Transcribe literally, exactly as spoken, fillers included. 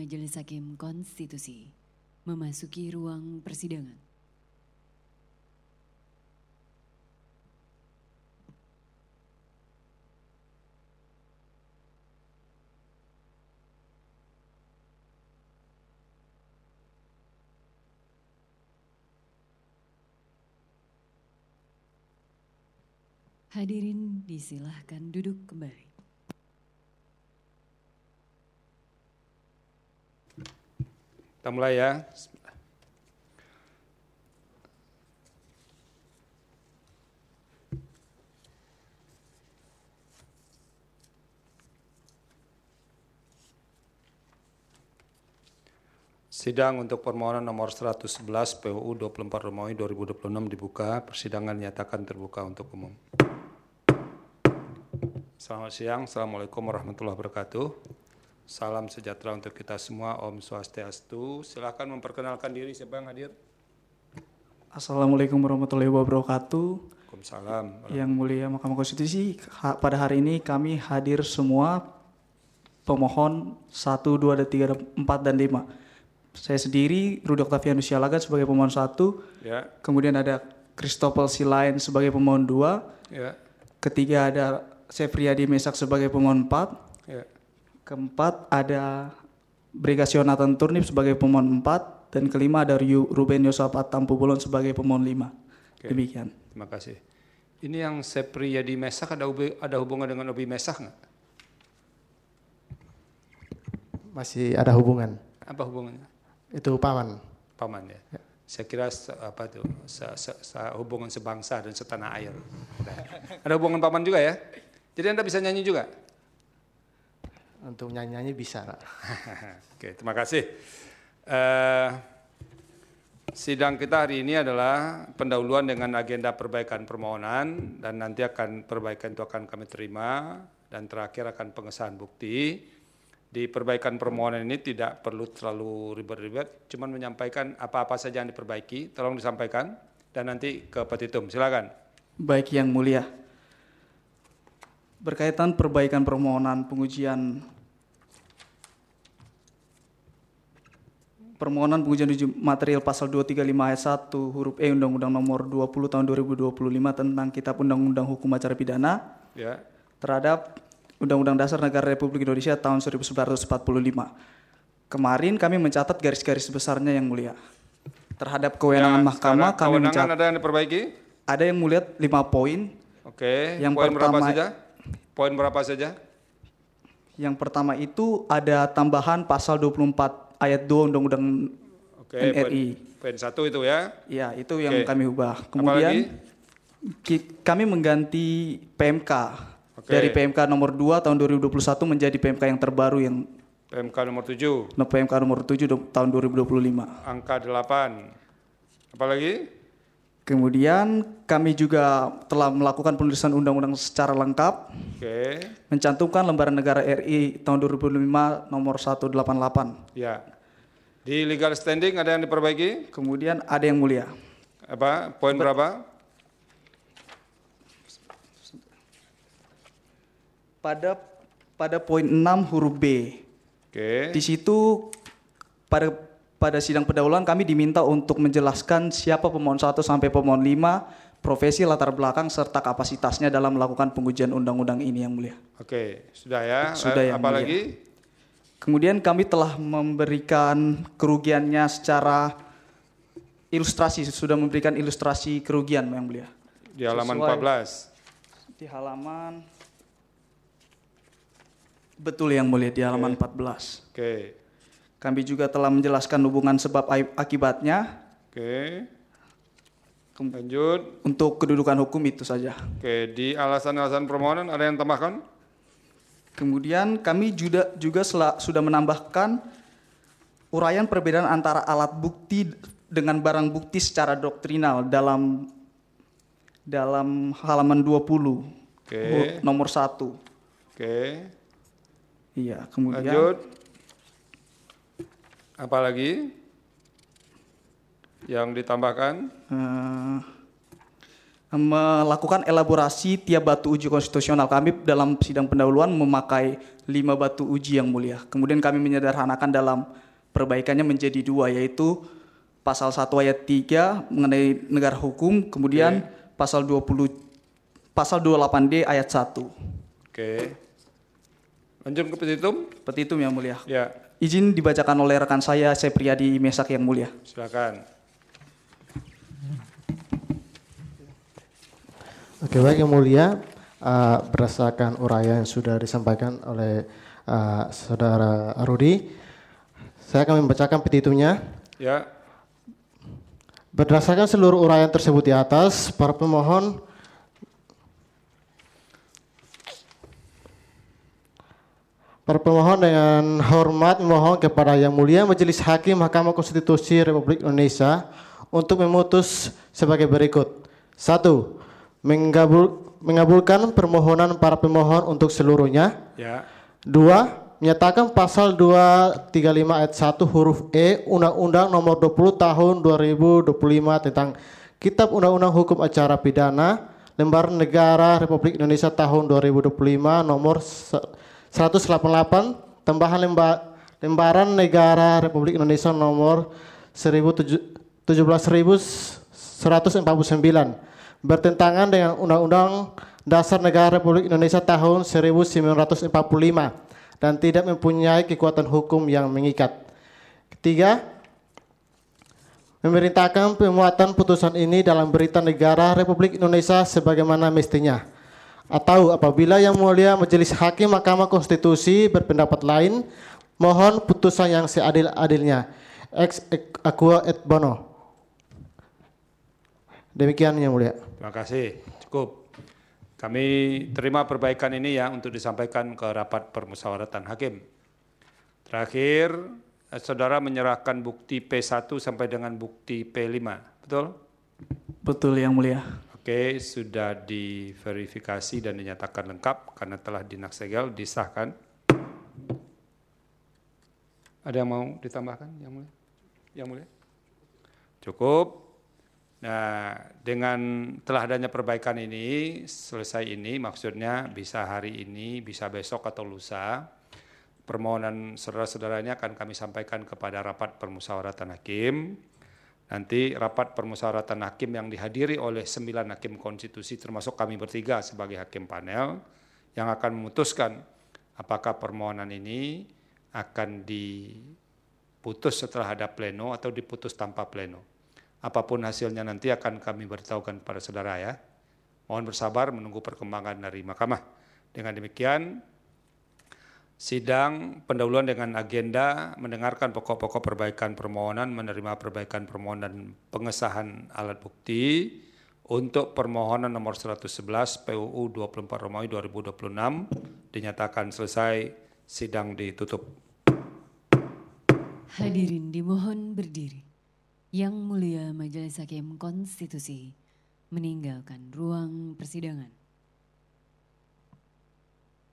Majelis Hakim Konstitusi memasuki ruang persidangan. Hadirin disilahkan duduk kembali. Kita mulai ya. Sidang untuk permohonan nomor seratus sebelas P U U dua puluh empat Romawi dua ribu dua puluh enam dibuka. Persidangan nyatakan terbuka untuk umum. Selamat siang. Assalamualaikum warahmatullahi wabarakatuh. Salam sejahtera untuk kita semua. Om Swastiastu. Silakan memperkenalkan diri, siapa yang hadir? Assalamualaikum warahmatullahi wabarakatuh. Waalaikumsalam. Yang mulia Mahkamah Konstitusi, pada hari ini kami hadir semua pemohon satu, dua, tiga, empat, dan lima. Saya sendiri, Rudi Octavianus Sialagan sebagai pemohon satu. Ya. Kemudian ada Christopher Silain sebagai pemohon dua. Ya. Ketiga ada Sefriadi Mesak sebagai pemohon empat. Ya. Keempat ada Brigas Yonatan Turnip sebagai pemohon empat, dan kelima ada Ruben Yosafat Tampu Bolon sebagai pemohon lima. Oke. Demikian. Terima kasih. Ini yang Sefriadi Mesak ada ada hubungan dengan Obi Mesak nggak? Masih ada hubungan. Apa hubungannya? Itu paman. Paman ya. ya. Saya kira se, apa tuh se, se, se, hubungan sebangsa dan setanah air. Ada hubungan paman juga ya. Jadi Anda bisa nyanyi juga. Untuk nyanyi-nyanyi bisa. Oke, terima kasih. Uh, sidang kita hari ini adalah pendahuluan dengan agenda perbaikan permohonan, dan nanti akan perbaikan itu akan kami terima, dan terakhir akan pengesahan bukti. Di perbaikan permohonan ini tidak perlu terlalu ribet-ribet, cuman menyampaikan apa-apa saja yang diperbaiki, tolong disampaikan, dan nanti ke petitum. Silakan. Baik yang mulia. Berkaitan perbaikan permohonan pengujian permohonan pengujian uji material pasal dua tiga lima ayat satu huruf E Undang-Undang Nomor dua puluh tahun dua ribu dua puluh lima tentang Kitab Undang-Undang Hukum Acara Pidana ya. Terhadap Undang-Undang Dasar Negara Republik Indonesia tahun seribu sembilan ratus empat puluh lima. Kemarin kami mencatat garis-garis besarnya yang mulia. Terhadap kewenangan ya, mahkamah kami mencatat. Ada yang diperbaiki? Ada yang mulia lima poin. Oke. Yang poin pertama, berapa saja? Poin berapa saja? Yang pertama itu ada tambahan pasal dua puluh empat ayat dua Undang-Undang Oke, N R I. Poin satu itu ya? Iya, itu yang Oke. kami ubah. Kemudian ki, kami mengganti P M K. Oke. Dari P M K nomor dua tahun dua ribu dua puluh satu menjadi P M K yang terbaru yang P M K nomor tujuh. P M K nomor tujuh tahun dua ribu dua puluh lima. Angka delapan. Apalagi? Kemudian kami juga telah melakukan penulisan undang-undang secara lengkap. Oke. Mencantumkan lembaran negara R I tahun dua ribu lima nomor seratus delapan puluh delapan. Ya. Di legal standing ada yang diperbaiki? Kemudian ada yang mulia. Apa? Poin Ber berapa? Pada pada poin enam huruf B. Oke. Di situ pada pada sidang pendahuluan kami diminta untuk menjelaskan siapa pemohon satu sampai pemohon lima, profesi, latar belakang, serta kapasitasnya dalam melakukan pengujian undang-undang ini yang mulia. Oke, sudah ya. Sudah yang apa mulia. lagi? Kemudian kami telah memberikan kerugiannya secara ilustrasi, sudah memberikan ilustrasi kerugian yang mulia. Di halaman Sesuai, empat belas. Di halaman, betul yang mulia, di halaman Oke. empat belas. Oke. Kami juga telah menjelaskan hubungan sebab akibatnya. Oke. Lanjut. Untuk kedudukan hukum itu saja. Oke, di alasan-alasan permohonan ada yang tambahkan? Kemudian kami juga juga sudah menambahkan uraian perbedaan antara alat bukti dengan barang bukti secara doktrinal dalam dalam halaman dua puluh. Oke. Nomor satu. Oke. Iya, kemudian. Lanjut. Apa lagi yang ditambahkan? Uh, melakukan elaborasi tiap batu uji konstitusional. Kami dalam sidang pendahuluan memakai lima batu uji yang mulia. Kemudian kami menyederhanakan dalam perbaikannya menjadi dua, yaitu pasal satu ayat tiga mengenai negara hukum, kemudian okay. pasal dua puluh pasal dua puluh delapan D ayat satu. Oke. Okay. Lanjut ke petitum. Petitum yang mulia. Ya. Izin dibacakan oleh rekan saya, Sepriyadi Mesak yang mulia. Silakan. Oke, baik yang mulia, uh, berdasarkan uraian yang sudah disampaikan oleh uh, saudara Rudi, saya akan membacakan petitumnya. Ya. Berdasarkan seluruh uraian tersebut di atas, para pemohon para pemohon dengan hormat memohon kepada Yang Mulia Majelis Hakim Mahkamah Konstitusi Republik Indonesia untuk memutus sebagai berikut. Satu. Menggabul, mengabulkan permohonan para pemohon untuk seluruhnya. Ya. Dua, menyatakan pasal dua ratus tiga puluh lima ayat satu huruf E Undang-Undang Nomor dua puluh Tahun dua ribu dua puluh lima tentang Kitab Undang-Undang Hukum Acara Pidana Lembaran Negara Republik Indonesia Tahun dua ribu dua puluh lima Nomor seratus delapan puluh delapan Tambahan lemba, Lembaran Negara Republik Indonesia Nomor tujuh belas ribu seratus empat puluh sembilan bertentangan dengan Undang-Undang Dasar Negara Republik Indonesia tahun seribu sembilan ratus empat puluh lima dan tidak mempunyai kekuatan hukum yang mengikat. Ketiga, memerintahkan pemuatan putusan ini dalam Berita Negara Republik Indonesia sebagaimana mestinya. Atau apabila Yang Mulia Majelis Hakim Mahkamah Konstitusi berpendapat lain, mohon putusan yang seadil-adilnya. Ex aqua et bono. Demikian Yang Mulia. Terima kasih. Cukup. Kami terima perbaikan ini ya untuk disampaikan ke rapat permusyawaratan hakim. Terakhir, saudara menyerahkan bukti P satu sampai dengan bukti P lima. Betul? Betul Yang Mulia. Oke, sudah diverifikasi dan dinyatakan lengkap karena telah dinaksegel, disahkan. Ada yang mau ditambahkan Yang Mulia? Yang Mulia? Cukup. Nah, dengan telah adanya perbaikan ini, selesai ini, maksudnya bisa hari ini, bisa besok atau lusa, permohonan saudara-saudara ini akan kami sampaikan kepada rapat permusyawaratan hakim. Nanti rapat permusyawaratan hakim yang dihadiri oleh sembilan hakim konstitusi, termasuk kami bertiga sebagai hakim panel, yang akan memutuskan apakah permohonan ini akan diputus setelah ada pleno atau diputus tanpa pleno. Apapun hasilnya nanti akan kami beritahukan kepada saudara ya. Mohon bersabar menunggu perkembangan dari mahkamah. Dengan demikian, sidang pendahuluan dengan agenda mendengarkan pokok-pokok perbaikan permohonan, menerima perbaikan permohonan dan pengesahan alat bukti untuk permohonan nomor seratus sebelas P U U dua puluh empat Romawi dua ribu dua puluh enam dinyatakan selesai, sidang ditutup. Hadirin dimohon berdiri. Yang Mulia Majelis Hakim Konstitusi meninggalkan ruang persidangan.